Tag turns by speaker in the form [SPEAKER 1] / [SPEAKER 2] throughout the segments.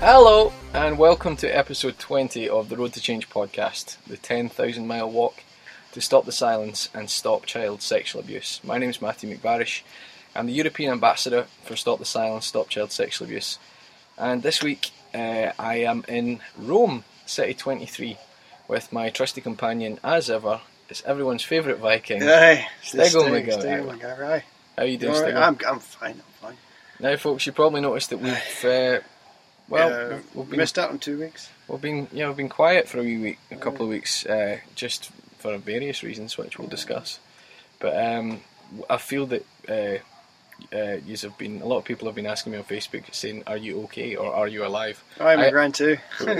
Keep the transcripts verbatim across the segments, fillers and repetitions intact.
[SPEAKER 1] Hello, and welcome to episode twenty of the Road to Change podcast, the ten thousand mile walk to stop the silence and stop child sexual abuse. My name is Matthew McBarish. I'm the European Ambassador for Stop the Silence, Stop Child Sexual Abuse. And this week, uh, I am in Rome, City twenty-three, with my trusty companion, as ever. It's everyone's favourite Viking,
[SPEAKER 2] Aye,
[SPEAKER 1] Stego
[SPEAKER 2] Stego
[SPEAKER 1] McGarry.
[SPEAKER 2] McGarry.
[SPEAKER 1] How are you doing,
[SPEAKER 2] Alright,
[SPEAKER 1] Stego?
[SPEAKER 2] I'm, I'm fine, I'm fine.
[SPEAKER 1] Now, folks, you probably noticed that we've, uh, well,
[SPEAKER 2] Uh,
[SPEAKER 1] we've, we've been
[SPEAKER 2] missed out on two weeks.
[SPEAKER 1] We've been, yeah, we've been quiet for a wee week, a couple of weeks, uh, just for various reasons, which we'll discuss. But um, I feel that uh, uh, yous have been, a lot of people have been asking me on Facebook saying, "Are you okay or are you alive?"
[SPEAKER 2] I'm
[SPEAKER 1] I-
[SPEAKER 2] a grand too.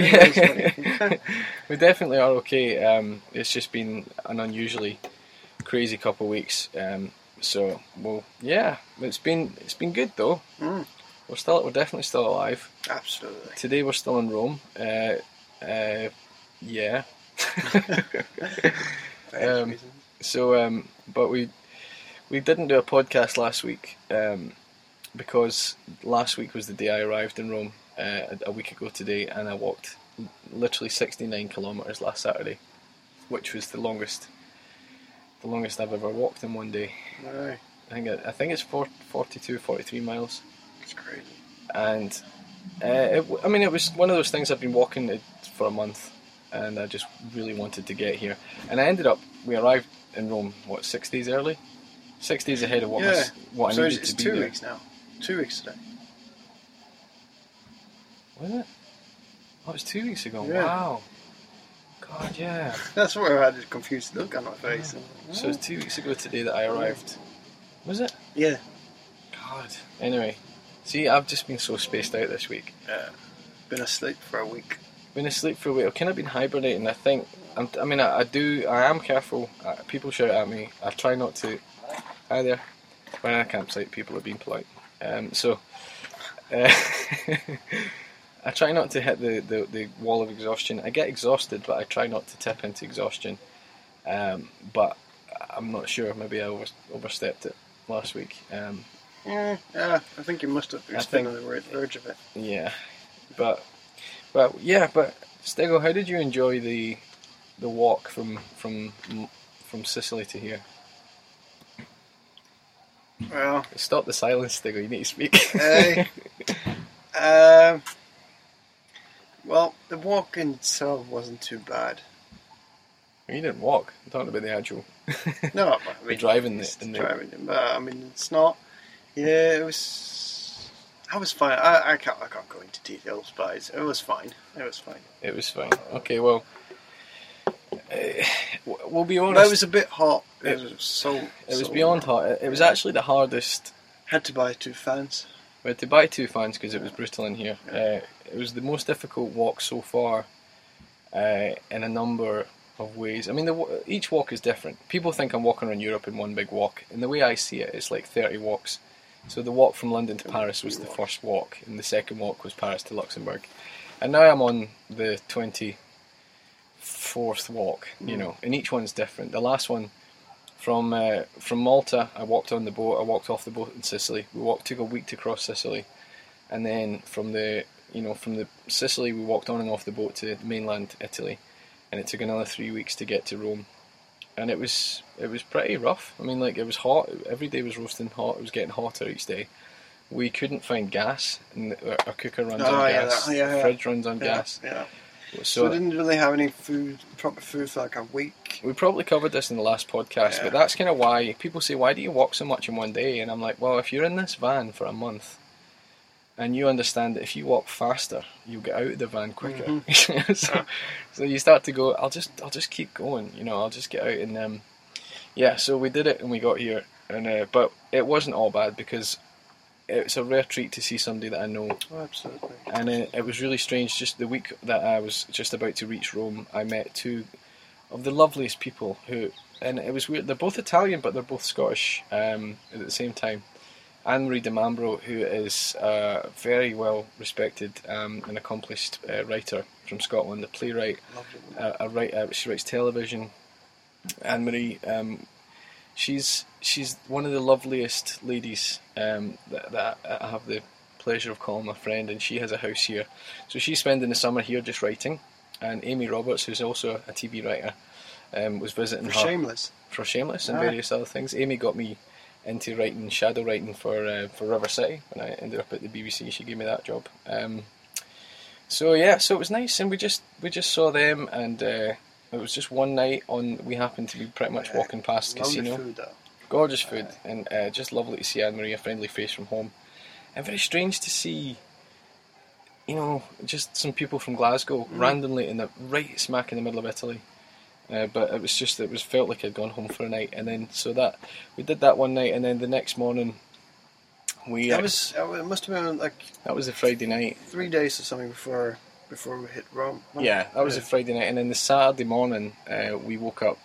[SPEAKER 1] We definitely are okay. Um, it's just been an unusually crazy couple of weeks. Um, so, well, yeah, it's been it's been good though.
[SPEAKER 2] Mm,
[SPEAKER 1] We're still, we're definitely still alive.
[SPEAKER 2] absolutely.
[SPEAKER 1] Today we're still in Rome. Uh, uh, yeah.
[SPEAKER 2] Various
[SPEAKER 1] Um,
[SPEAKER 2] reasons.
[SPEAKER 1] So, um, but we we didn't do a podcast last week um, because last week was the day I arrived in Rome uh, a week ago today, and I walked literally sixty-nine kilometres last Saturday, which was the longest the longest I've ever walked in one day.
[SPEAKER 2] Aye,
[SPEAKER 1] I think it, I think it's four, forty-two, forty-three miles,
[SPEAKER 2] it's crazy.
[SPEAKER 1] and uh, it, I mean it was one of those things. I've been walking it for a month, and I just really wanted to get here, and I ended up. We arrived in Rome what six days early, six days ahead of what my,
[SPEAKER 2] Yeah.
[SPEAKER 1] s- what I
[SPEAKER 2] So
[SPEAKER 1] needed
[SPEAKER 2] it's
[SPEAKER 1] to be
[SPEAKER 2] two
[SPEAKER 1] there.
[SPEAKER 2] weeks now. Two weeks today.
[SPEAKER 1] Was it? Oh, it was two weeks ago.
[SPEAKER 2] Yeah.
[SPEAKER 1] Wow. God, yeah.
[SPEAKER 2] That's where I had a confused look on my face.
[SPEAKER 1] So it's two weeks ago today that I arrived. Was it?
[SPEAKER 2] Yeah.
[SPEAKER 1] God. Anyway, see, I've just been so spaced out this week.
[SPEAKER 2] Uh, been asleep for a week.
[SPEAKER 1] Been asleep for a week. I've kind of been hibernating. I think. I'm, I mean, I, I do. I am careful. Uh, people shout at me. I try not to. Hi there. When I campsite, people are being polite. Um, so. Uh, I try not to hit the, the, the wall of exhaustion. I get exhausted, but I try not to tip into exhaustion. Um, but I'm not sure. Maybe I over, overstepped it last week. Um,
[SPEAKER 2] Mm, yeah, I think you must have. You're
[SPEAKER 1] I
[SPEAKER 2] still
[SPEAKER 1] think-
[SPEAKER 2] on the ver- verge of it.
[SPEAKER 1] yeah, but but yeah, but Stego, how did you enjoy the the walk from from from Sicily to here?
[SPEAKER 2] Well,
[SPEAKER 1] Stop the silence, Stego. You need to speak.
[SPEAKER 2] Aye. um, well, the walk in itself wasn't too bad.
[SPEAKER 1] You didn't walk. I'm talking about the actual.
[SPEAKER 2] No, I mean,
[SPEAKER 1] The driving
[SPEAKER 2] it's
[SPEAKER 1] the- in the-
[SPEAKER 2] driving. But I mean, it's not. Yeah, it was. I was fine. I, I can't. I can't go into details, but it's, it was fine. It was fine.
[SPEAKER 1] It was fine. Okay, well, uh, we'll be honest.
[SPEAKER 2] But it was a bit hot. It,
[SPEAKER 1] It-
[SPEAKER 2] was so.
[SPEAKER 1] It was
[SPEAKER 2] so
[SPEAKER 1] beyond hot. It, it was actually the hardest.
[SPEAKER 2] Had to buy two fans.
[SPEAKER 1] We had to buy two fans because it was brutal in here. Uh, it was the most difficult walk so far, uh, in a number of ways. I mean, the, wa- each walk is different. People think I'm walking around Europe in one big walk. And the way I see it, it's like thirty walks. So the walk from London to Paris was the first walk, and the second walk was Paris to Luxembourg. And now I'm on the twenty-fourth walk, you know, and each one's different. The last one, from uh, from Malta, I walked on the boat, I walked off the boat in Sicily. We walked, took a week to cross Sicily. And then from the, you know, from the Sicily, we walked on and off the boat to mainland Italy. And it took another three weeks to get to Rome. And it was it was pretty rough. I mean, like, it was hot. Every day was roasting hot. It was getting hotter each day. We couldn't find gas. And our, our cooker runs
[SPEAKER 2] Oh,
[SPEAKER 1] on
[SPEAKER 2] yeah,
[SPEAKER 1] gas.
[SPEAKER 2] that- yeah, yeah.
[SPEAKER 1] Fridge runs on
[SPEAKER 2] Yeah,
[SPEAKER 1] gas.
[SPEAKER 2] yeah.
[SPEAKER 1] So,
[SPEAKER 2] So, I didn't really have any food, proper food for like a week.
[SPEAKER 1] we probably covered this in the last podcast,
[SPEAKER 2] Yeah.
[SPEAKER 1] but that's kind of why people say, why do you walk so much in one day? And I'm like, well, if you're in this van for a month, and you understand that if you walk faster, you'll get out of the van quicker.
[SPEAKER 2] Mm-hmm.
[SPEAKER 1] so, so you start to go, I'll just, I'll just keep going. You know, I'll just get out and um, yeah. So we did it, and we got here, and uh, but it wasn't all bad because it's a rare treat to see somebody that I know.
[SPEAKER 2] Oh, absolutely.
[SPEAKER 1] And uh, it was really strange. Just the week that I was just about to reach Rome, I met two of the loveliest people who, and it was weird. They're both Italian, but they're both Scottish um, at the same time. Anne-Marie de Mambro, who is a very well respected um, and accomplished uh, writer from Scotland, a playwright,
[SPEAKER 2] Lovely.
[SPEAKER 1] uh, a write, uh, she writes television. Anne-Marie, um, she's she's one of the loveliest ladies um, that, that I have the pleasure of calling my friend, and she has a house here. So she's spending the summer here just writing, and Amy Roberts, who's also a T V writer, um, was visiting
[SPEAKER 2] For
[SPEAKER 1] her
[SPEAKER 2] Shameless.
[SPEAKER 1] for Shameless and
[SPEAKER 2] Ah.
[SPEAKER 1] various other things. Amy got me into writing, shadow writing for uh, for River City when I ended up at the B B C. She gave me that job. Um, so yeah, so it was nice, and we just we just saw them, and uh, it was just one night on. We happened to be pretty much walking past the
[SPEAKER 2] Lovely
[SPEAKER 1] casino.
[SPEAKER 2] food though.
[SPEAKER 1] Gorgeous food, and uh, just lovely to see Anne Marie, a friendly face from home, and very strange to see, you know, just some people from Glasgow
[SPEAKER 2] Mm.
[SPEAKER 1] randomly in the right smack in the middle of Italy. Uh, but it was just it was felt like I'd gone home for a night, and then so that we did that one night, and then the next morning we
[SPEAKER 2] That
[SPEAKER 1] uh,
[SPEAKER 2] was, it must have been like
[SPEAKER 1] that was the Friday night.
[SPEAKER 2] three days or something before before we hit Rome. wasn't it?
[SPEAKER 1] Yeah, that was
[SPEAKER 2] Yeah.
[SPEAKER 1] a Friday night, and then the Saturday morning uh, we woke up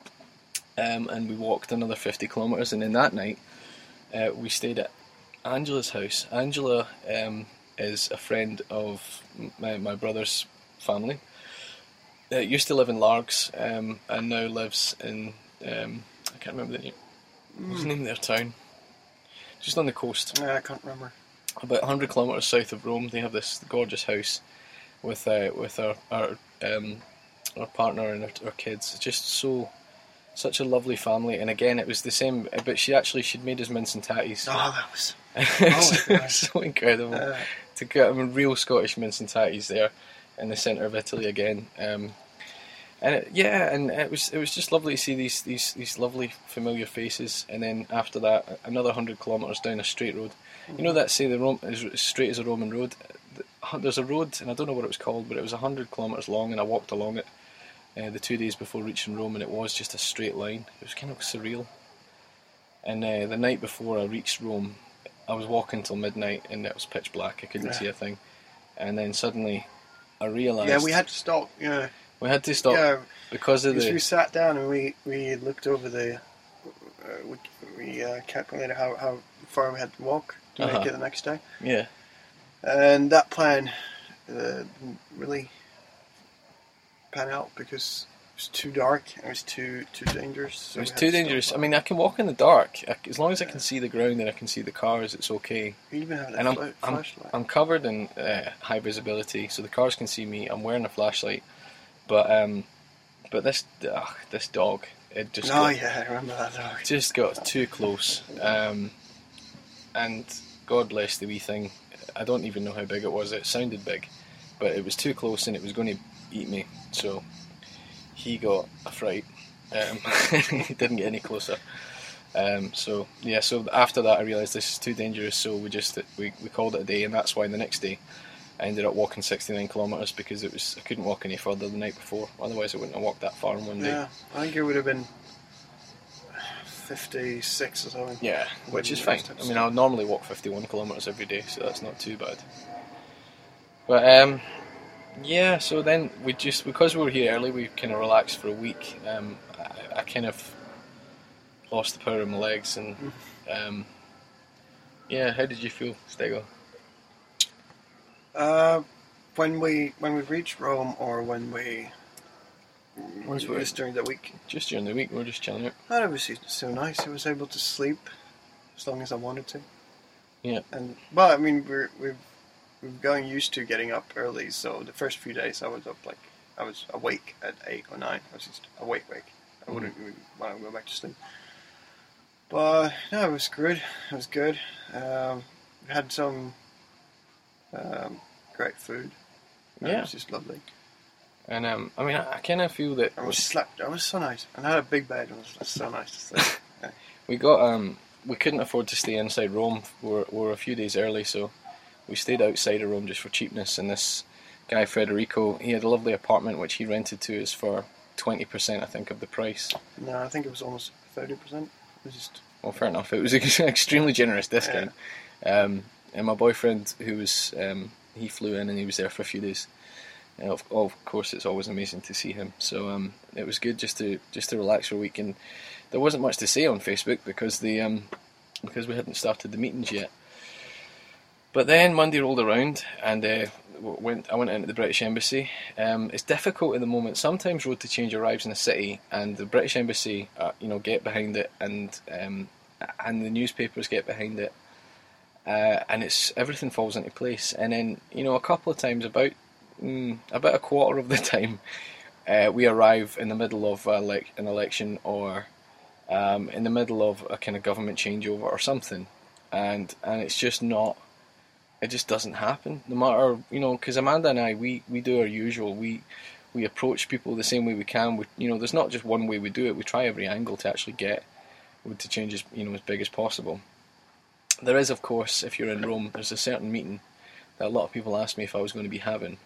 [SPEAKER 1] um, and we walked another fifty kilometres, and then that night uh, we stayed at Angela's house. Angela um, is a friend of my, my brother's family. Uh, used to live in Largs um, and now lives in um, I can't remember the name. What's the name of their town? Just on the coast,
[SPEAKER 2] Yeah, I can't remember.
[SPEAKER 1] about one hundred kilometres south of Rome. They have this gorgeous house with uh, with our our, um, our partner and our, our kids. It's just so such a lovely family. And again, it was the same. But she actually she'd made us mince and tatties.
[SPEAKER 2] Oh, that was.
[SPEAKER 1] It
[SPEAKER 2] my
[SPEAKER 1] was
[SPEAKER 2] God.
[SPEAKER 1] so incredible
[SPEAKER 2] Uh,
[SPEAKER 1] to get them real Scottish mince and tatties there in the centre of Italy again. Um, and it, yeah, and it was it was just lovely to see these these these lovely familiar faces. And then after that, another hundred kilometres down a straight road. You know that say the Rome is as straight as a Roman road. There's a road, and I don't know what it was called, but it was a hundred kilometres long, and I walked along it uh, the two days before reaching Rome, and it was just a straight line. It was kind of surreal. And uh, the night before I reached Rome, I was walking till midnight, and it was pitch black. I couldn't
[SPEAKER 2] Yeah.
[SPEAKER 1] see a thing. And then suddenly, I realised
[SPEAKER 2] yeah, we had to stop. Yeah,
[SPEAKER 1] we had to stop
[SPEAKER 2] yeah.
[SPEAKER 1] because of
[SPEAKER 2] Because we
[SPEAKER 1] the
[SPEAKER 2] sat down and we, we looked over the. Uh, we we uh, calculated how, how far we had to walk to
[SPEAKER 1] Uh-huh.
[SPEAKER 2] make it the next day,
[SPEAKER 1] yeah.
[SPEAKER 2] and that plan uh, didn't really pan out because it was too dark. It was too too dangerous. So
[SPEAKER 1] It was
[SPEAKER 2] we had
[SPEAKER 1] too
[SPEAKER 2] to stop.
[SPEAKER 1] dangerous. I mean, I can walk in the dark I, as long as I can see the ground and I can see the cars. It's okay.
[SPEAKER 2] We even had a
[SPEAKER 1] And I'm
[SPEAKER 2] fla-
[SPEAKER 1] I'm,
[SPEAKER 2] flashlight.
[SPEAKER 1] I'm covered in uh, high visibility, so the cars can see me. I'm wearing a flashlight, but um, but this ugh, this dog, it just
[SPEAKER 2] oh
[SPEAKER 1] got,
[SPEAKER 2] yeah, I remember that dog.
[SPEAKER 1] just got too close. Um, and God bless the wee thing. I don't even know how big it was. It sounded big, but it was too close and it was going to eat me. So he got a fright. Um, he didn't get any closer. Um, so yeah, so after that I realised this is too dangerous. So we just we, we called it a day, and that's why the next day I ended up walking sixty-nine kilometres because it was I couldn't walk any further the night before. Otherwise I wouldn't have walked that far in one day.
[SPEAKER 2] Yeah, I think it would have been fifty-six or something.
[SPEAKER 1] Yeah, which is fine. I mean, I would normally walk fifty-one kilometres every day, so that's not too bad. But um, yeah, so then we just because we were here early, we kind of relaxed for a week. Um, I, I kind of lost the power of my legs, and um, yeah. How did you feel, Stego?
[SPEAKER 2] Uh, when we when we reached Rome, or when we
[SPEAKER 1] Once we-
[SPEAKER 2] just during the week,
[SPEAKER 1] Just during the week, we were just chilling out.
[SPEAKER 2] oh, it was so nice. I was able to sleep as long as I wanted to.
[SPEAKER 1] Yeah.
[SPEAKER 2] And well, I mean, we're we've we've gotten used to getting up early. So the first few days, I was up like I was awake at eight or nine. I was just awake, wake. I wouldn't even want to go back to sleep. But no, it was good. It was good. Um, we had some um, great food. And It
[SPEAKER 1] Yeah.
[SPEAKER 2] was just lovely.
[SPEAKER 1] And um, I mean, I, I kind of feel that
[SPEAKER 2] I was slept. I was so nice, and I had a big bed. It was so nice to sleep. Yeah.
[SPEAKER 1] we got um, we couldn't afford to stay inside Rome. We were, we were a few days early, so we stayed outside of Rome just for cheapness. And this guy Federico, he had a lovely apartment which he rented to us for twenty percent, I think, of the price.
[SPEAKER 2] No, I think it was almost thirty percent. It was just
[SPEAKER 1] Well, fair enough. It was an extremely generous discount. Um, and my boyfriend, who was um, he flew in and he was there for a few days. And of, of course, it's always amazing to see him. So um, it was good just to just to relax for a week. And there wasn't much to say on Facebook because the um, because we hadn't started the meetings yet. But then Monday rolled around, and uh, went. I went into the British Embassy. Um, it's difficult at the moment. Sometimes Road to Change arrives in a city, and the British Embassy, uh, you know, get behind it, and um, and the newspapers get behind it. uh, and it's everything falls into place. And then you know a couple of times, about mm, about a quarter of the time, uh, we arrive in the middle of uh, like an election or um, in the middle of a kind of government changeover or something, and and it's just not. It just doesn't happen. No matter you know, because Amanda and I, we, we do our usual. We we approach people the same way we can. We, you know, there's not just one way we do it. We try every angle to actually get to change as you know as big as possible. There is, of course, if you're in Rome, there's a certain meeting that a lot of people asked me if I was going to be having.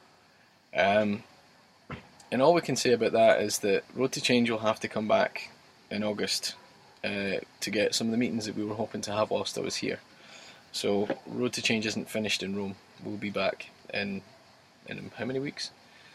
[SPEAKER 1] Um, and all we can say about that is that Road to Change will have to come back in August uh, to get some of the meetings that we were hoping to have whilst I was here. So Road to Change isn't finished in Rome. We'll be back in in how many weeks?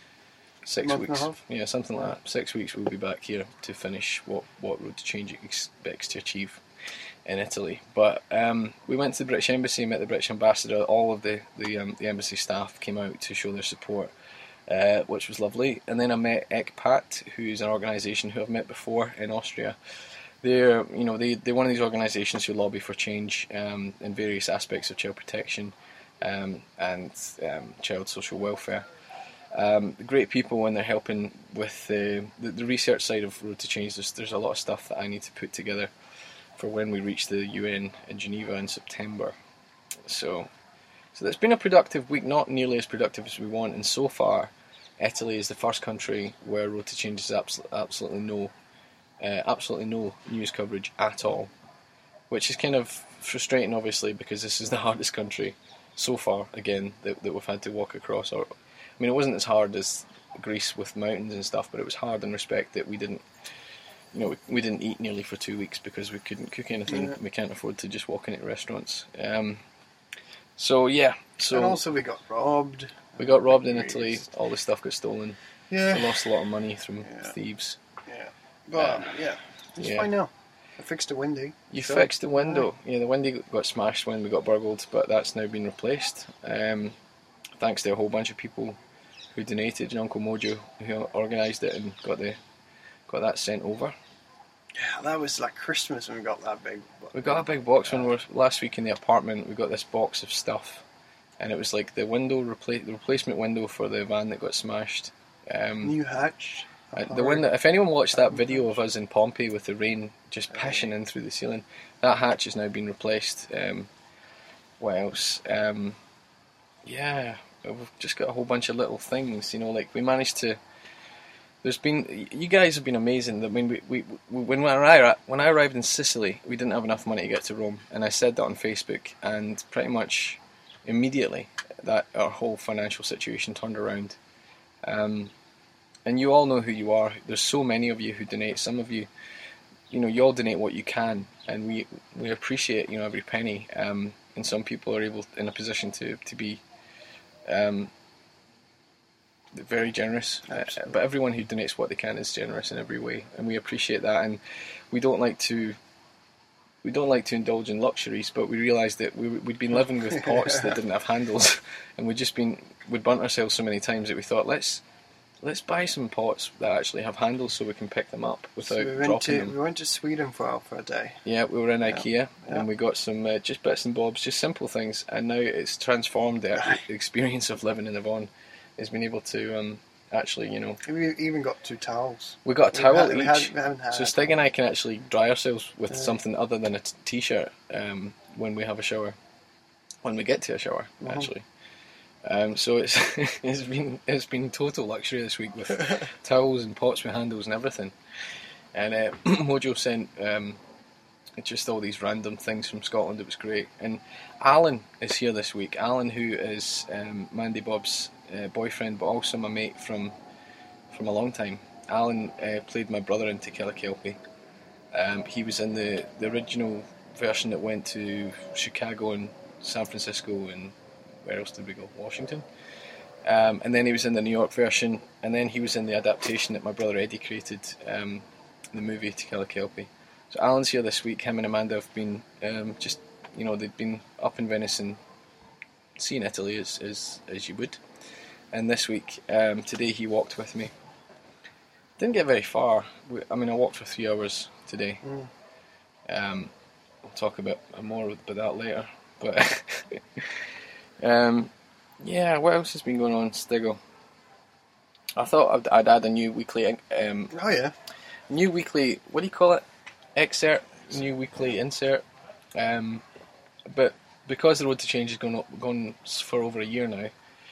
[SPEAKER 1] Six
[SPEAKER 2] Month
[SPEAKER 1] weeks.
[SPEAKER 2] and a half?
[SPEAKER 1] Yeah, something like that. Six weeks we'll be back here to finish what, what Road to Change expects to achieve in Italy. But um, we went to the British Embassy, met the British Ambassador. All of the the, um, the embassy staff came out to show their support, uh, which was lovely. And then I met ECPAT, who's an organisation who I've met before in Austria. They're, you know, they, they're one of these organisations who lobby for change um, in various aspects of child protection um, and um, child social welfare. Um, great people when they're helping with the, the, the research side of Road to Change. There's, there's a lot of stuff that I need to put together for when we reach the U N in Geneva in September. So, so it's been a productive week, not nearly as productive as we want, and so far Italy is the first country where Road to Change has abs- absolutely no Uh, absolutely no news coverage at all, which is kind of frustrating, obviously, because this is the hardest country so far, again, that, that we've had to walk across. Or, I mean, it wasn't as hard as Greece with mountains and stuff, but it was hard in respect that we didn't, you know, we, we didn't eat nearly for two weeks because we couldn't cook anything.
[SPEAKER 2] Yeah.
[SPEAKER 1] We can't afford to just walk into restaurants. Um, so yeah, so
[SPEAKER 2] and also we got robbed.
[SPEAKER 1] we got robbed in Italy. All the stuff got stolen.
[SPEAKER 2] Yeah.
[SPEAKER 1] We lost a lot of money from
[SPEAKER 2] Yeah.
[SPEAKER 1] thieves.
[SPEAKER 2] Yeah. But
[SPEAKER 1] Uh,
[SPEAKER 2] yeah, it's
[SPEAKER 1] yeah.
[SPEAKER 2] fine now. I fixed the window.
[SPEAKER 1] You
[SPEAKER 2] so-
[SPEAKER 1] fixed the window. Yeah, the window got smashed when we got burgled, but that's now been replaced. Um, thanks to a whole bunch of people who donated, and Uncle Mojo who organised it and got the got that sent over.
[SPEAKER 2] Yeah, that was like Christmas when we got that big.
[SPEAKER 1] We got a big box when we were last week in the apartment. We got this box of stuff, and it was like the window repla- the replacement window for the van that got smashed. Um,
[SPEAKER 2] New hatch.
[SPEAKER 1] Uh, the one that, if anyone watched that video of us in Pompeii with the rain just pishing in through the ceiling, that hatch has now been replaced. Um, what else? Um, yeah, we've just got a whole bunch of little things. You know, like we managed to. There's been, you guys have been amazing. I mean, we, we, we when I when I arrived in Sicily, we didn't have enough money to get to Rome, and I said that on Facebook, and pretty much immediately that our whole financial situation turned around. Um, And you all know who you are. There's so many of you who donate. Some of you, you know, you all donate what you can, and we we appreciate, you know, every penny. Um, and some people are able, in a position to to be, um, very generous. Uh, but everyone who donates what they can is generous in every way, and we appreciate that. And we don't like to. We don't like to indulge in luxuries, but we realised that we, we'd been living with pots that didn't have handles, and we'd just been we'd burnt ourselves so many times that we thought, let's. Let's buy some pots that actually have handles so we can pick them up without
[SPEAKER 2] So we went
[SPEAKER 1] dropping
[SPEAKER 2] to
[SPEAKER 1] them.
[SPEAKER 2] we went to Sweden for for a day.
[SPEAKER 1] Yeah, we were in IKEA
[SPEAKER 2] Yeah.
[SPEAKER 1] and we got some uh, just bits and bobs, just simple things, and now it's transformed the actual experience of living in Avon. Has been able to um, actually, you know,
[SPEAKER 2] We even got two towels.
[SPEAKER 1] we got a
[SPEAKER 2] We
[SPEAKER 1] towel
[SPEAKER 2] had- we
[SPEAKER 1] each,
[SPEAKER 2] had- we haven't had
[SPEAKER 1] so
[SPEAKER 2] a
[SPEAKER 1] Stig and I can actually dry ourselves with
[SPEAKER 2] Yeah.
[SPEAKER 1] something other than a t- t-shirt um, when we have a shower, when we get to a shower,
[SPEAKER 2] Mhm.
[SPEAKER 1] actually. Um, so it's it's been it's been total luxury this week with towels and pots with handles and everything. And uh, Mojo sent um, just all these random things from Scotland. It was great. And Alan is here this week. Alan, who is um, Mandy Bob's uh, boyfriend, but also my mate from from a long time. Alan uh, played my brother in To Kill a Kelpie. Um, he was in the the original version that went to Chicago and San Francisco and. Where else did we go? Washington. Um, and then he was in the New York version, and then he was in the adaptation that my brother Eddie created, um, the movie To Kill a Kelpie. So Alan's here this week. Him and Amanda have been um, just, you know, they've been up in Venice and seeing Italy as as, as you would. And this week, um, today he walked with me. Didn't get very far. We, I mean, I walked for three hours today.
[SPEAKER 2] Mm.
[SPEAKER 1] Um, we'll talk about more about that later. But um, yeah, what else has been going on, Stiggle? I thought I'd, I'd add a new weekly, um,
[SPEAKER 2] Oh yeah.
[SPEAKER 1] new weekly. What do you call it? Excerpt. New weekly insert. Um, but because the Road to Change has gone up, gone for over a year now,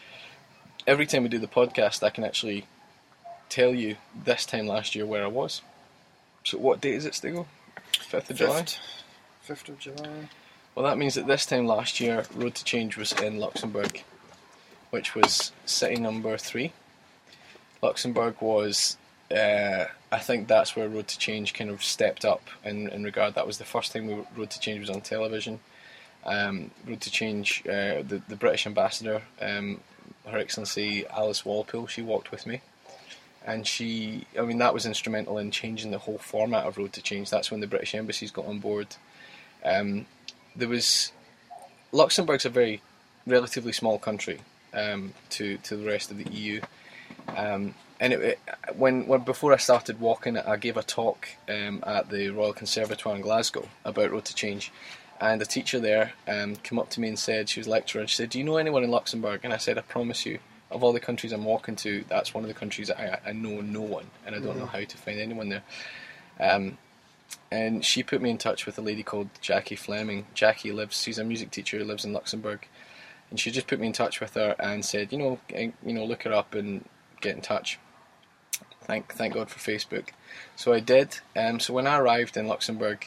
[SPEAKER 1] every time we do the podcast, I can actually tell you this time last year where I was. So what date is it, Stiggle? Fifth of July.
[SPEAKER 2] Fifth of July.
[SPEAKER 1] Well, that means that this time last year, Road to Change was in Luxembourg, which was city number three. Luxembourg was, uh, I think that's where Road to Change kind of stepped up in, in regard. That was the first time we, Road to Change was on television. Um, Road to Change, uh, the, the British ambassador, um, Her Excellency Alice Walpole, she walked with me. And she, I mean, that was instrumental in changing the whole format of Road to Change. That's when the British embassies got on board. Um, there was, Luxembourg's a very relatively small country um, to to the rest of the E U. Um, and it, it, when, when before I started walking, I gave a talk um, at the Royal Conservatoire in Glasgow about Road to Change. And a teacher there um, came up to me and said, she was a lecturer, and she said, "Do you know anyone in Luxembourg?" And I said, "I promise you, of all the countries I'm walking to, that's one of the countries that I, I know no one, and I don't mm-hmm. know how to find anyone there." Um, and she put me in touch with a lady called Jackie Fleming. Jackie lives, she's a music teacher who lives in Luxembourg, and she just put me in touch with her and said, you know, you know, look her up and get in touch. Thank, thank God for Facebook. So I did. Um, so when I arrived in Luxembourg,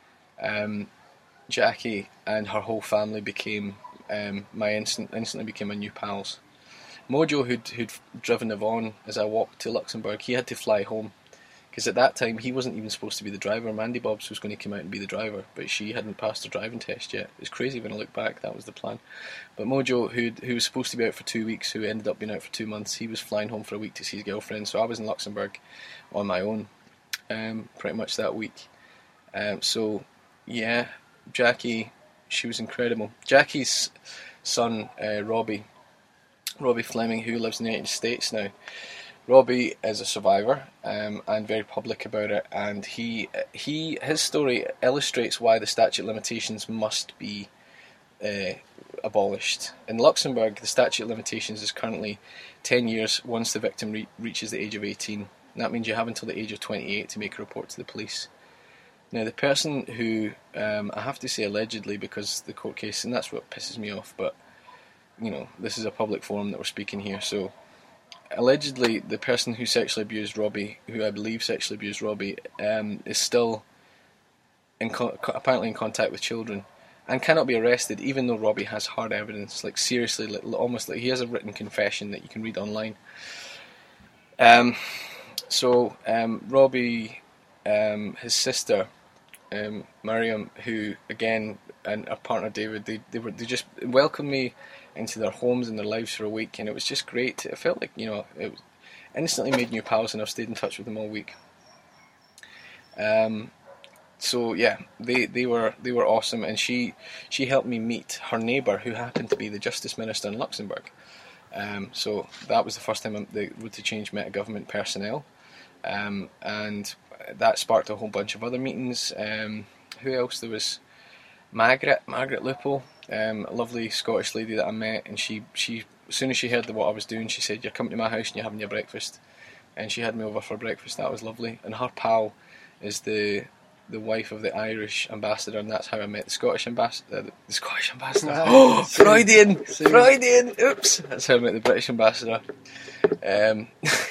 [SPEAKER 1] um, Jackie and her whole family became um, my instant, instantly became my new pals. Mojo, who'd, who'd driven Yvonne as I walked to Luxembourg, he had to fly home because at that time he wasn't even supposed to be the driver. Mandy Bobs was going to come out and be the driver, but she hadn't passed her driving test yet. It's crazy when I look back, that was the plan. But Mojo, who who was supposed to be out for two weeks, who ended up being out for two months, he was flying home for a week to see his girlfriend, so I was in Luxembourg on my own um, pretty much that week. Um, so, yeah, Jackie, she was incredible. Jackie's son, uh, Robbie, Robbie Fleming, who lives in the United States now. Robbie is a survivor um, and very public about it, and he he his story illustrates why the statute of limitations must be uh, abolished. In Luxembourg, the statute of limitations is currently ten years once the victim re- reaches the age of eighteen. And that means you have until the age of twenty-eight to make a report to the police. Now, the person who, um, I have to say allegedly because the court case, and that's what pisses me off, but you know, this is a public forum that we're speaking here, so allegedly the person who sexually abused Robbie, who I believe sexually abused Robbie, um, is still in co- apparently in contact with children and cannot be arrested even though Robbie has hard evidence, like seriously, like, almost like he has a written confession that you can read online. Um, so um, Robbie, um, his sister, um, Miriam, who again, and her partner David, they they were they just welcomed me into their homes and their lives for a week, and it was just great. It felt like, you know, it was instantly made new pals, and I've stayed in touch with them all week. Um, so yeah, they, they were they were awesome, and she she helped me meet her neighbour, who happened to be the Justice Minister in Luxembourg. Um, so that was the first time the Road to Change met government personnel, um, and that sparked a whole bunch of other meetings. Um, who else? There was Margaret, Margaret Lupel, um, a lovely Scottish lady that I met, and she, she as soon as she heard what I was doing, she said, "You're coming to my house and you're having your breakfast," and she had me over for breakfast. That was lovely. And her pal is the the wife of the Irish ambassador, and that's how I met the Scottish ambassador. Uh, the Scottish ambassador. Oh, Freudian, Same. Freudian. Oops, that's how I met the British ambassador. Um,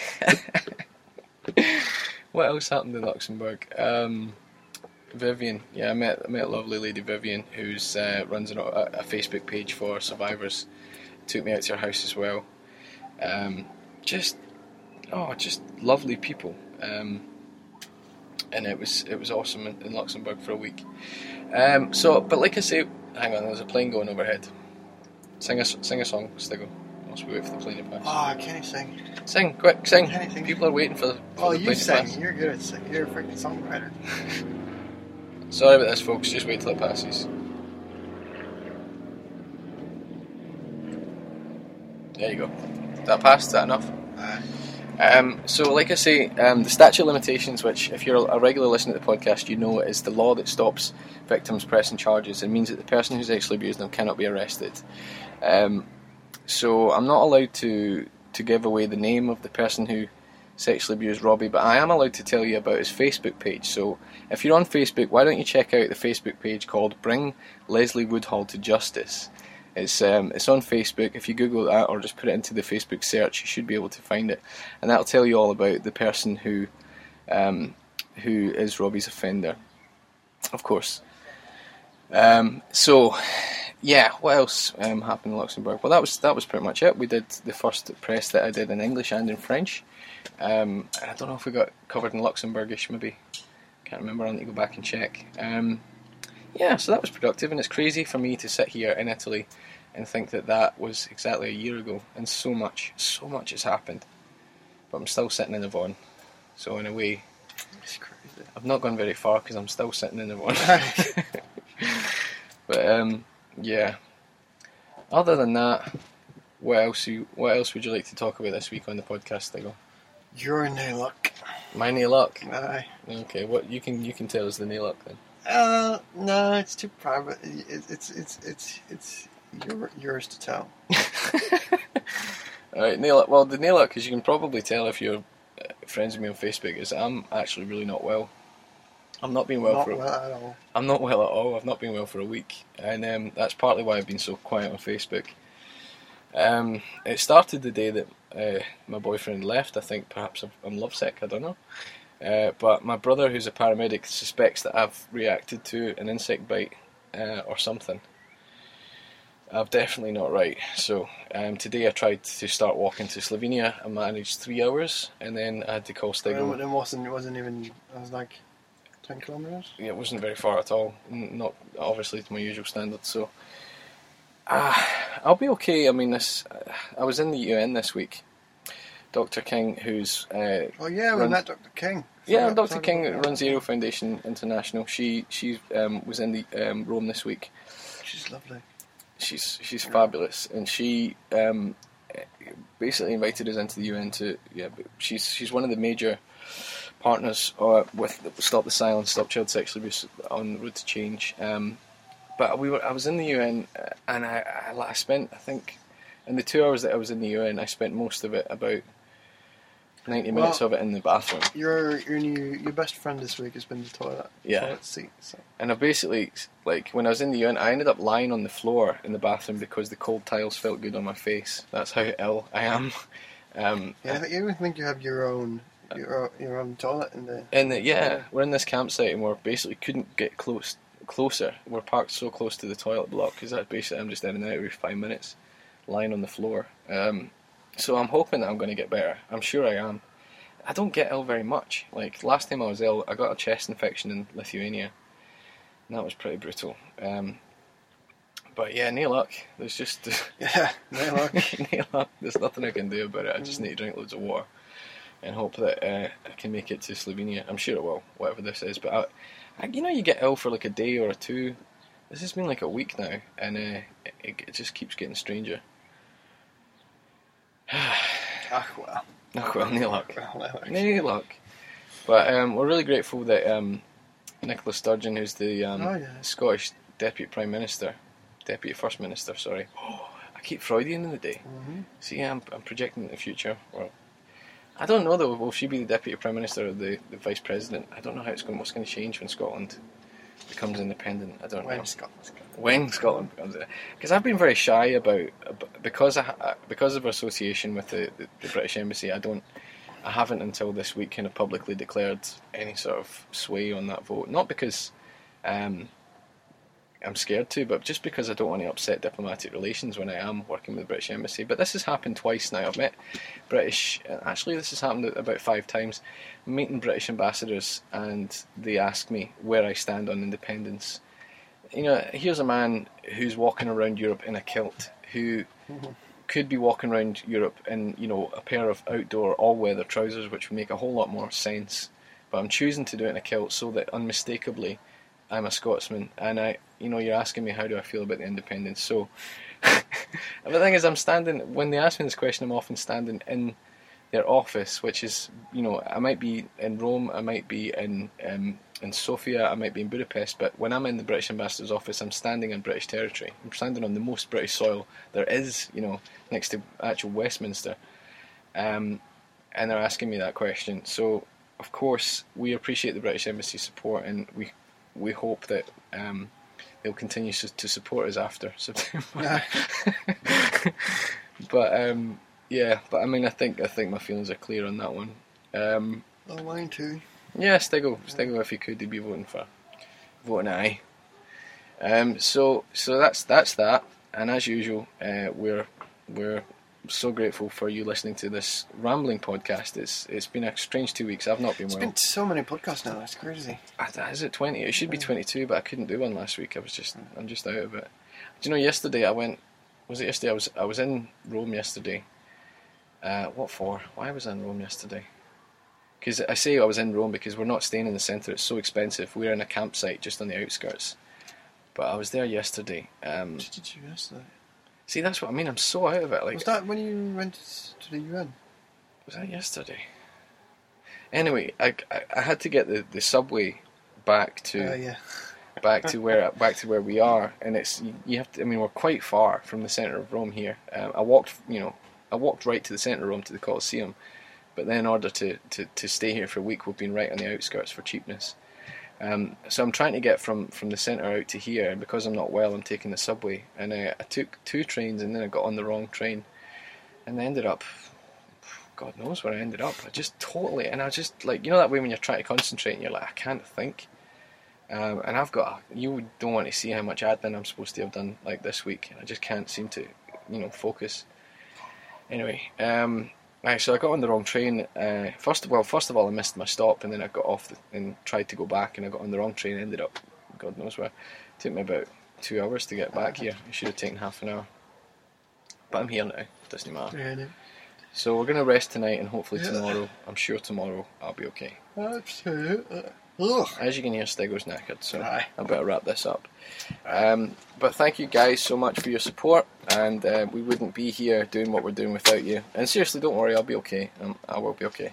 [SPEAKER 1] what else happened in Luxembourg? Um, Vivian, yeah, I met I met a lovely lady, Vivian, who's uh, runs a, a Facebook page for survivors. Took me out to her house as well. Um, just, oh, just lovely people. Um, and it was it was awesome in, in Luxembourg for a week. Um, so, but like I say, hang on, there's a plane going overhead. Sing a sing a song, Stiggle. Whilst we wait for the plane to pass.
[SPEAKER 2] Oh, can you sing?
[SPEAKER 1] Sing, quick, sing.
[SPEAKER 2] Can sing?
[SPEAKER 1] People are waiting for the, for
[SPEAKER 2] oh,
[SPEAKER 1] the plane
[SPEAKER 2] you
[SPEAKER 1] to
[SPEAKER 2] sing.
[SPEAKER 1] pass.
[SPEAKER 2] You're good at singing. You're a freaking songwriter.
[SPEAKER 1] Sorry about this, folks. Just wait till it passes. There you go. Did that pass? Is that enough?
[SPEAKER 2] Uh,
[SPEAKER 1] Um, so, like I say, um, the statute of limitations, which, if you're a regular listener to the podcast, you know is the law that stops victims pressing charges. It means that the person who's sexually abused them cannot be arrested. Um, so, I'm not allowed to to give away the name of the person who sexually abused Robbie, but I am allowed to tell you about his Facebook page. So, if you're on Facebook, why don't you check out the Facebook page called Bring Leslie Woodhull to Justice. It's um, it's on Facebook. If you Google that or just put it into the Facebook search, you should be able to find it, and that'll tell you all about the person who um, who is Robbie's offender, of course. Um, so, yeah, what else um, happened in Luxembourg? Well, that was that was pretty much it. We did the first press that I did in English and in French. Um, I don't know if we got covered in Luxembourgish, maybe. Can't remember, I need to go back and check. Um, yeah, so that was productive, and it's crazy for me to sit here in Italy and think that that was exactly a year ago, and so much, so much has happened. But I'm still sitting in the Vaughan, so in a way,
[SPEAKER 2] It's crazy.
[SPEAKER 1] I've not gone very far because I'm still sitting in the Vaughan. But um, yeah, other than that, what else you, what else would you like to talk about this week on the podcast, Diggle?
[SPEAKER 2] Your nail luck.
[SPEAKER 1] My nail luck.
[SPEAKER 2] Aye.
[SPEAKER 1] Okay, what you can you can tell us the nail luck then.
[SPEAKER 2] Uh, no, it's too private. It, it's it's it's it's your, yours to tell.
[SPEAKER 1] Alright, nail luck. Well, the nail luck, as you can probably tell if you're uh, friends with me on Facebook, is that I'm actually really not well. I'm not being well
[SPEAKER 2] Not
[SPEAKER 1] for.
[SPEAKER 2] well at all.
[SPEAKER 1] I'm not well at all. I've not been well for a week, and um, that's partly why I've been so quiet on Facebook. Um, it started the day that uh, my boyfriend left. I think perhaps I'm, I'm lovesick. I don't know. Uh, but my brother, who's a paramedic, suspects that I've reacted to an insect bite uh, or something. I'm definitely not right. So um, today I tried to start walking to Slovenia. I managed three hours, and then I had to call Stigl.
[SPEAKER 2] It wasn't. It wasn't even. It was like ten kilometers.
[SPEAKER 1] Yeah, it wasn't very far at all. N- Not obviously to my usual standards. So uh, I'll be okay. I mean, this. Uh, I was in the U N this week. Doctor King, who's uh,
[SPEAKER 2] Oh yeah, we
[SPEAKER 1] runs,
[SPEAKER 2] met Doctor King.
[SPEAKER 1] yeah,
[SPEAKER 2] Forgot-
[SPEAKER 1] Doctor
[SPEAKER 2] forgot
[SPEAKER 1] King
[SPEAKER 2] about
[SPEAKER 1] runs
[SPEAKER 2] that.
[SPEAKER 1] Zero Foundation International. She she um, was in the um, Rome this week.
[SPEAKER 2] She's lovely.
[SPEAKER 1] She's she's
[SPEAKER 2] Yeah.
[SPEAKER 1] fabulous, and she um, basically invited us into the U N to yeah. But she's she's one of the major partners uh, with Stop the Silence, Stop Child Sexual Abuse on the Road to Change. Um, but we were I was in the U N uh, and I, I I spent I think in the two hours that I was in the U N I spent most of it about ninety
[SPEAKER 2] Well,
[SPEAKER 1] minutes of it in the bathroom.
[SPEAKER 2] Your your new your best friend this week has been the toilet.
[SPEAKER 1] Yeah.
[SPEAKER 2] Toilet seat. So.
[SPEAKER 1] And I basically, like, when I was in the U N, I ended up lying on the floor in the bathroom because the cold tiles felt good on my face. That's how ill I am. Um,
[SPEAKER 2] Yeah, I think- you even think you have your own your own, your own toilet in the.
[SPEAKER 1] and the, yeah, we're in this campsite and we're basically couldn't get close closer. We're parked so close to the toilet block because that's basically I'm just in and out every five minutes, lying on the floor. Um, so I'm hoping that I'm going to get better. I'm sure I am. I don't get ill very much. Like last time I was ill, I got a chest infection in Lithuania. And that was pretty brutal. Um, but yeah, no luck. There's just
[SPEAKER 2] Yeah, no luck.
[SPEAKER 1] no luck. There's nothing I can do about it. I just need to drink loads of water and hope that uh, I can make it to Slovenia. I'm sure it will, whatever this is. But I, I, you know, you get ill for like a day or two. This has been like a week now, and uh, it, it just keeps getting stranger.
[SPEAKER 2] Ah well.
[SPEAKER 1] Oh well, no luck.
[SPEAKER 2] Well, no luck.
[SPEAKER 1] No luck. But um, we're really grateful that um, Nicola Sturgeon, who's the um,
[SPEAKER 2] Oh, yeah.
[SPEAKER 1] Scottish Deputy Prime Minister, Deputy First Minister, sorry. Oh, I keep Freudian in the day.
[SPEAKER 2] Mhm.
[SPEAKER 1] See, I'm, I'm projecting the future. Well, I don't know though. Will she be the Deputy Prime Minister or the, the Vice President? I don't know how it's going. What's going to change when Scotland becomes independent? I don't know.
[SPEAKER 2] When Scotland's got.
[SPEAKER 1] When Scotland becomes it, because I've been very shy about ab- because I ha- because of our association with the, the, the British Embassy. I don't, I haven't until this week kind of publicly declared any sort of sway on that vote. Not because um, I'm scared to, but just because I don't want to upset diplomatic relations when I am working with the British Embassy. But this has happened twice now. I've met British. Actually, this has happened about five times. I'm meeting British ambassadors, and they ask me where I stand on independence. You know, here's a man who's walking around Europe in a kilt, who could be walking around Europe in, you know, a pair of outdoor all-weather trousers, which would make a whole lot more sense. But I'm choosing to do it in a kilt so that unmistakably I'm a Scotsman. And I, you know, you're asking me how do I feel about the independence. So the thing is, I'm standing, when they ask me this question, I'm often standing in their office, which is, you know, I might be in Rome, I might be in um, in Sofia, I might be in Budapest, but when I'm in the British Ambassador's office, I'm standing in British territory. I'm standing on the most British soil there is, you know, next to actual Westminster. Um, and they're asking me that question. So, of course, we appreciate the British Embassy's support, and we we hope that um, they'll continue to support us after September. But um, yeah, but I mean, I think I think my feelings are clear on that one. Um,
[SPEAKER 2] Oh, mine too.
[SPEAKER 1] yeah, Stiggle, Stiggle, if you could, you'd be voting for, voting aye. Um, so so that's that's that, and as usual, uh, we're we're so grateful for you listening to this rambling podcast. It's it's been a strange two weeks. I've not been
[SPEAKER 2] It's
[SPEAKER 1] well.
[SPEAKER 2] been so many podcasts now. It's crazy.
[SPEAKER 1] Ah, Is it twenty? It should be twenty-two, but I couldn't do one last week. I was just I'm just out of it. Do you know? Yesterday I went. Was it yesterday? I was I was in Rome yesterday. Uh, what for? Why was I in Rome yesterday? Because I say I was in Rome because we're not staying in the centre. It's so expensive. We're in a campsite just on the outskirts. But I was there yesterday. Um,
[SPEAKER 2] What did you yesterday?
[SPEAKER 1] see, that's what I mean. I'm so out of it. Like,
[SPEAKER 2] Was that when you went to the U N?
[SPEAKER 1] was that yesterday? Anyway, I, I, I had to get the, the subway back to
[SPEAKER 2] Uh, yeah.
[SPEAKER 1] back to where back to where we are, and it's you, you have to. I mean, we're quite far from the centre of Rome here. Um, I walked, you know, I walked right to the centre of Rome to the Colosseum, but then in order to, to, to stay here for a week, we've been right on the outskirts for cheapness. Um, so I'm trying to get from, from the centre out to here, and because I'm not well, I'm taking the subway. And uh, I took two trains, and then I got on the wrong train, and I ended up, God knows where I ended up. I just totally, and I just like, you know that way when you're trying to concentrate, and you're like, I can't think. Um, and I've got, you don't want to see how much admin I'm supposed to have done like this week. I just can't seem to, you know, focus. Anyway, um, right, so I got on the wrong train. Uh, first of all, first of all, I missed my stop, and then I got off the, and tried to go back, and I got on the wrong train. And ended up, God knows where. It took me about two hours to get back here. It should have taken half an hour, but I'm here now. Doesn't matter.
[SPEAKER 2] Yeah, no.
[SPEAKER 1] So we're gonna rest tonight, and hopefully
[SPEAKER 2] Yeah.
[SPEAKER 1] tomorrow, I'm sure tomorrow I'll be okay.
[SPEAKER 2] Absolutely. Ugh.
[SPEAKER 1] As you can hear, Stiggo's knackered, so
[SPEAKER 2] Aye.
[SPEAKER 1] I better wrap this up. Um, but thank you guys so much for your support, and uh, we wouldn't be here doing what we're doing without you. And seriously, don't worry, I'll be okay. Um, I will be okay.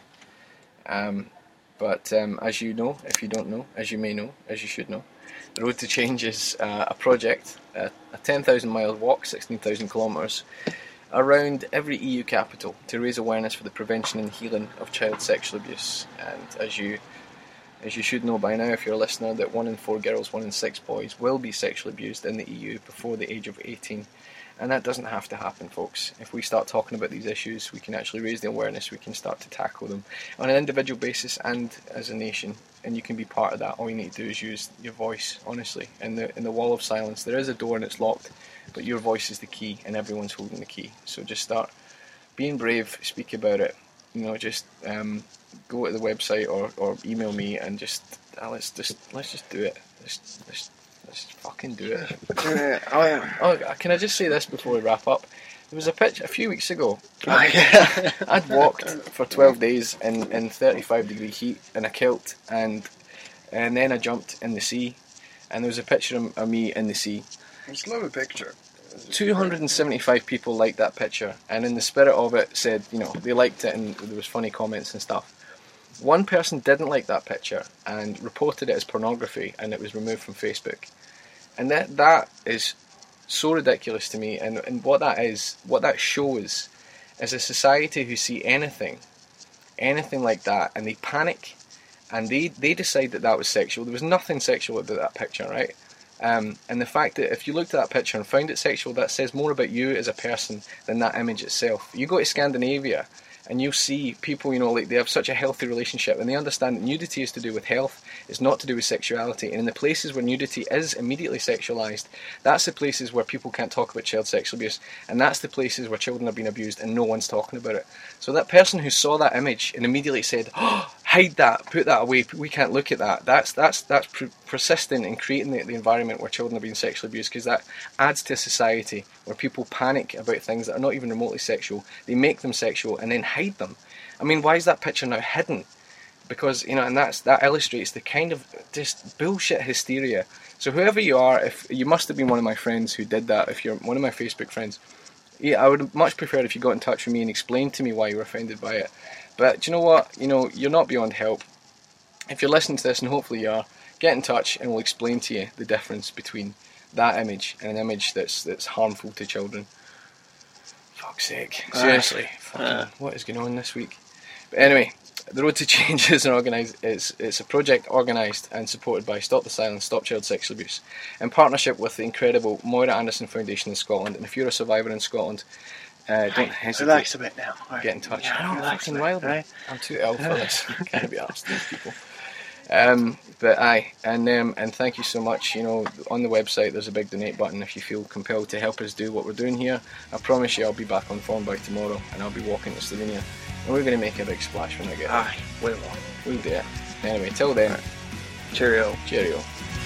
[SPEAKER 1] Um, but um, as you know, if you don't know, as you may know, as you should know, the Road to Change is uh, a project, uh, a ten thousand mile walk, sixteen thousand kilometres, around every E U capital to raise awareness for the prevention and healing of child sexual abuse. And as you As you should know by now, if you're a listener, that one in four girls, one in six boys will be sexually abused in the E U before the age of eighteen. And that doesn't have to happen, folks. If we start talking about these issues, we can actually raise the awareness, we can start to tackle them on an individual basis and as a nation. And you can be part of that. All you need to do is use your voice, honestly. In the, in the wall of silence, there is a door and it's locked, but your voice is the key, and everyone's holding the key. So just start being brave, speak about it. You know, just um, go to the website or, or email me and just uh, let's just let's just do it. Let's let's, let's fucking do it.
[SPEAKER 2] Yeah, oh yeah.
[SPEAKER 1] Oh, can I just say this before we wrap up? There was a pitch a few weeks ago.
[SPEAKER 2] Oh yeah.
[SPEAKER 1] I'd walked for twelve days in, in thirty-five degree heat in a kilt, and and then I jumped in the sea, and there was a picture of, of me in the sea.
[SPEAKER 2] It's a lovely picture.
[SPEAKER 1] two hundred seventy-five people liked that picture, and in the spirit of it said, you know, they liked it and there was funny comments and stuff. One person didn't like that picture and reported it as pornography, and it was removed from Facebook. And that that is so ridiculous to me, and, and what that is, what that shows is a society who see anything, anything like that, and they panic, and they, they decide that that was sexual. There was nothing sexual about that picture, right? Um, and the fact that if you looked at that picture and found it sexual, that says more about you as a person than that image itself. You go to Scandinavia and you'll see people, you know, like they have such a healthy relationship, and they understand that nudity is to do with health, it's not to do with sexuality. And in the places where nudity is immediately sexualised, that's the places where people can't talk about child sexual abuse, and that's the places where children are being abused and no one's talking about it. So that person who saw that image and immediately said, oh, hide that, put that away, we can't look at that, that's that's that's per- persistent in creating the, the environment where children are being sexually abused, because that adds to a society where people panic about things that are not even remotely sexual. They make them sexual and then hide them. I mean, why is that picture now hidden? Because, you know, and that's that illustrates the kind of just bullshit hysteria. So whoever you are, if you must have been one of my friends who did that, if you're one of my Facebook friends, Yeah, I would much prefer if you got in touch with me and explained to me why you were offended by it. But do you know what? You know, you're not beyond help. If you're listening to this, and hopefully you are, get in touch and we'll explain to you the difference between that image and an image that's that's harmful to children. Fuck's sake. Seriously. Fucking,
[SPEAKER 2] Uh.
[SPEAKER 1] what is going on this week? But anyway, the Road to Change is an organised. It's it's a project organised and supported by Stop the Silence, Stop Child Sexual Abuse, in partnership with the incredible Moira Anderson Foundation in Scotland. And if you're a survivor in Scotland, uh, don't hesitate.
[SPEAKER 2] Relax a bit now. Right.
[SPEAKER 1] Get in touch.
[SPEAKER 2] Yeah,
[SPEAKER 1] I know,
[SPEAKER 2] relax
[SPEAKER 1] fucking
[SPEAKER 2] a bit,
[SPEAKER 1] wild.
[SPEAKER 2] right?
[SPEAKER 1] I'm too ill for this. Can't be arsed, these people. Um, but aye, and um, and thank you so much. You know, on the website there's a big donate button if you feel compelled to help us do what we're doing here. I promise you, I'll be back on form by tomorrow, and I'll be walking to Slovenia, and we're going to make a big splash when I get there.
[SPEAKER 2] Aye, we will.
[SPEAKER 1] We'll do it. Anyway, till then,
[SPEAKER 2] Cheerio.
[SPEAKER 1] cheerio.